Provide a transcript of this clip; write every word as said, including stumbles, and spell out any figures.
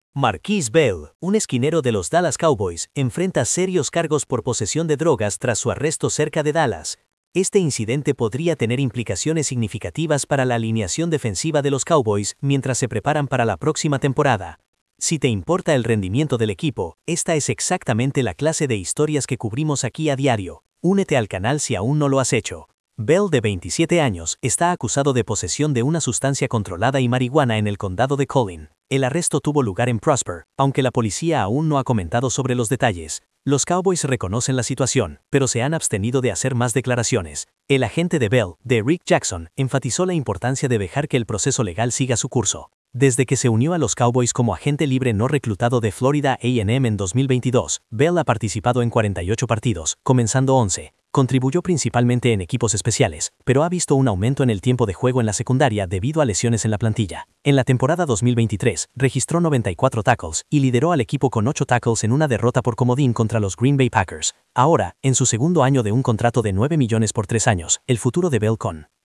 Marquise Bell, un esquinero de los Dallas Cowboys, enfrenta serios cargos por posesión de drogas tras su arresto cerca de Dallas. Este incidente podría tener implicaciones significativas para la alineación defensiva de los Cowboys mientras se preparan para la próxima temporada. Si te importa el rendimiento del equipo, esta es exactamente la clase de historias que cubrimos aquí a diario. Únete al canal si aún no lo has hecho. Bell, de veintisiete años, está acusado de posesión de una sustancia controlada y marihuana en el condado de Collin. El arresto tuvo lugar en Prosper, aunque la policía aún no ha comentado sobre los detalles. Los Cowboys reconocen la situación, pero se han abstenido de hacer más declaraciones. El agente de Bell, Derrick Jackson, enfatizó la importancia de dejar que el proceso legal siga su curso. Desde que se unió a los Cowboys como agente libre no reclutado de Florida A and M en dos mil veintidós, Bell ha participado en cuarenta y ocho partidos, comenzando once. Contribuyó principalmente en equipos especiales, pero ha visto un aumento en el tiempo de juego en la secundaria debido a lesiones en la plantilla. En la temporada dos mil veintitrés, registró noventa y cuatro tackles y lideró al equipo con ocho tackles en una derrota por comodín contra los Green Bay Packers. Ahora, en su segundo año de un contrato de nueve millones por tres años, el futuro de Bell con